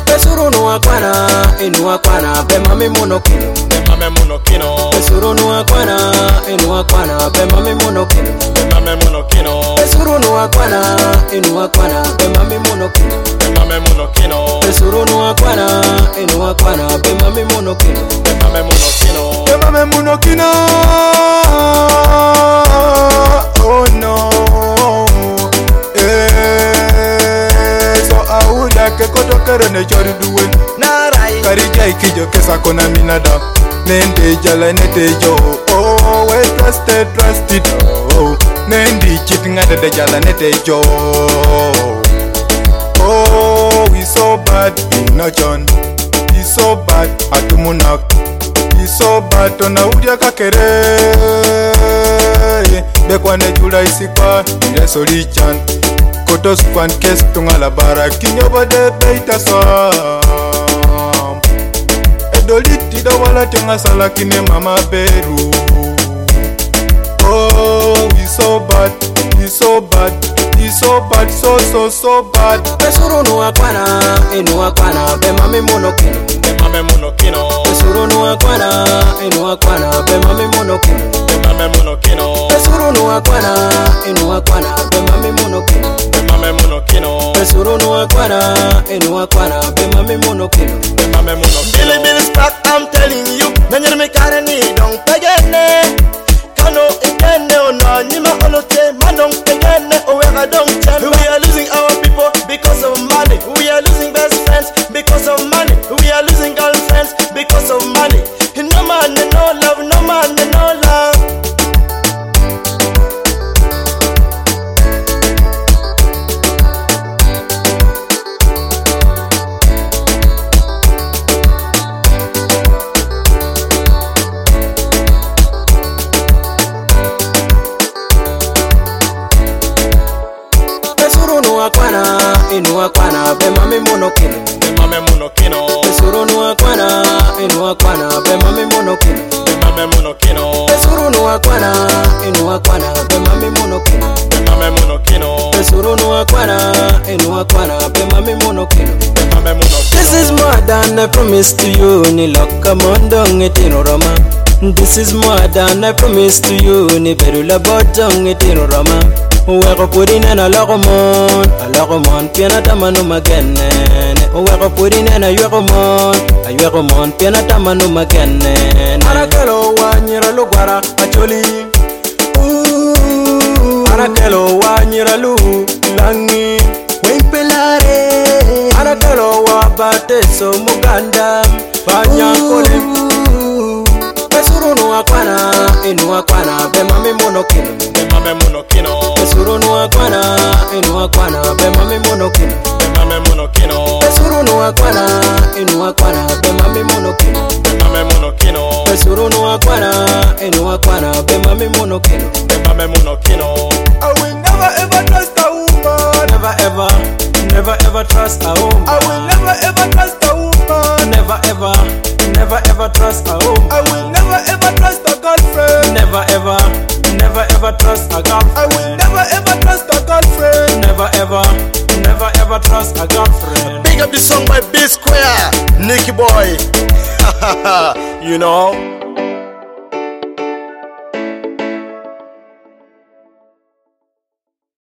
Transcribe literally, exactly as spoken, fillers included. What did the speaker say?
Pesuru no akwana, inu akwana, be mami monokino. Be mami monokino. Pesuru no akwana, inu akwana, be mami monokino. Be mami monokino. Pesuru no akwana, inu akwana, be mami monokino. Be mami monokino. Pesuru no akwana, inu akwana, be mami monokino. Be mami monokino. Be mami monokino. Oh no. Ke koto kere ne jori duwe Narai Karija ikijo kesa kona minada Nende jala nete jo Oh, we trusted, trusted Oh, nendi cheating at the jala nete jo Oh, we so bad in no John We so bad atumunak We so bad tona udia kakere Bekwane jula isikwa Yeso lichan Kotos kwan kes tunga la bara kinyoba de beita swam Edoliti da wala tunga sala kine mama beru Oh, we so bad, we so bad, we so bad, so so so bad. Pesuru no akwana, inu akwana, be mami monokino. Be mami monokino. Pesuru no akwana, inu akwana, be mami monokino. Be mami monokino. Pesuru no akwana, inu akwana, be mami monokino. Be mami monokino. Pesuru no akwana, inu akwana, be mami monokino. Be mami monokino. Billy Billy Stack, I'm telling you, Nanyer me karani don't pegene. Kano ikene ona nima olote manong pegene owega don't tell. We are losing our people because of money. We are losing best friends because of money. We are losing girlfriends because of money. No man, no love, no man, no love. Akwana, inu akwana, be mami monokino. Be mami monokino. Pesuru no akwana, inu akwana, be mami monokino. Be mami monokino. Pesuru no akwana, inu akwana, be mami monokino. Be mami monokino. Pesuru no akwana, inu akwana, be mami monokino. Be mami monokino. This is more than I promised to you, ni lokka mondong etino roma. This is more than I promised to you, ni berula botong etino roma. Uweko purine na logomon, a logomon piena tamanu magene. Uweko purine na yuegomon, a yuegomon piena tamanu magene. Arakelo wanyira lugwara acholi. Arakelo wanyira lu langi. Wimpelare. Arakelo wabate so muganda banyakole. Pesuru no akwana, inu akwana, be mami monokino. Be mami monokino. Pesuru no akwana, inu akwana, be mami monokino. Be mami monokino. Pesuru no akwana, inu akwana, be mami monokino. Be mami monokino. Pesuru no akwana, inu akwana, be mami monokino. Be mami monokino. I will never ever trust a woman. Never ever, never ever trust a woman. I will never ever trust a woman. Never ever, never ever trust a woman. I will never ever trust a girlfriend. Never ever, never ever trust a girlfriend. I will never ever trust a girlfriend. Never ever, never ever trust a girlfriend. Big up the song by B Square, Nicky Boy. You know.